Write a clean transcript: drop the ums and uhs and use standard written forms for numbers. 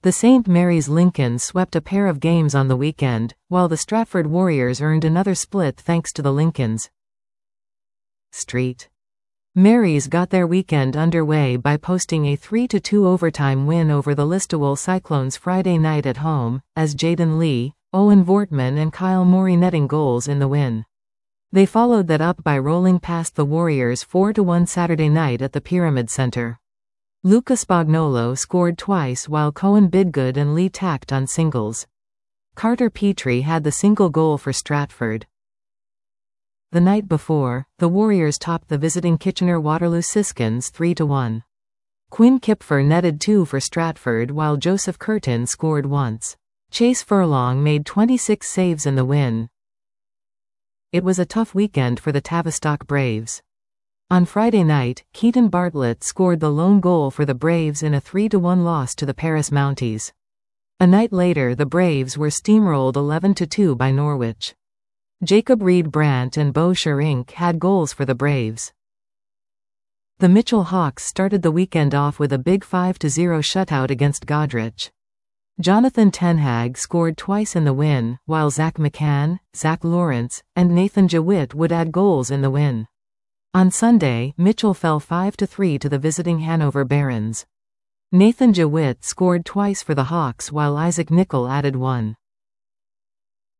The St. Mary's Lincoln swept a pair of games on the weekend, while the Stratford Warriors earned another split thanks to the Lincolns. St. Mary's got their weekend underway by posting a 3-2 overtime win over the Listowel Cyclones Friday night at home, as Jaden Lee, Owen Vortman and Kyle Morey netting goals in the win. They followed that up by rolling past the Warriors 4-1 Saturday night at the Pyramid Center. Luca Spagnolo scored twice while Cohen Bidgood and Lee tacked on singles. Carter Petrie had the single goal for Stratford. The night before, the Warriors topped the visiting Kitchener-Waterloo Siskins 3-1. Quinn Kipfer netted 2 for Stratford while Joseph Curtin scored once. Chase Furlong made 26 saves in the win. It was a tough weekend for the Tavistock Braves. On Friday night, Keaton Bartlett scored the lone goal for the Braves in a 3-1 loss to the Paris Mounties. A night later the Braves were steamrolled 11-2 by Norwich. Jacob Reed-Brandt and Bo Scherink had goals for the Braves. The Mitchell Hawks started the weekend off with a big 5-0 shutout against Goderich. Jonathan Tenhag scored twice in the win, while Zach McCann, Zach Lawrence, and Nathan Jewitt would add goals in the win. On Sunday, Mitchell fell 5-3 to the visiting Hanover Barons. Nathan Jewitt scored twice for the Hawks while Isaac Nicol added one.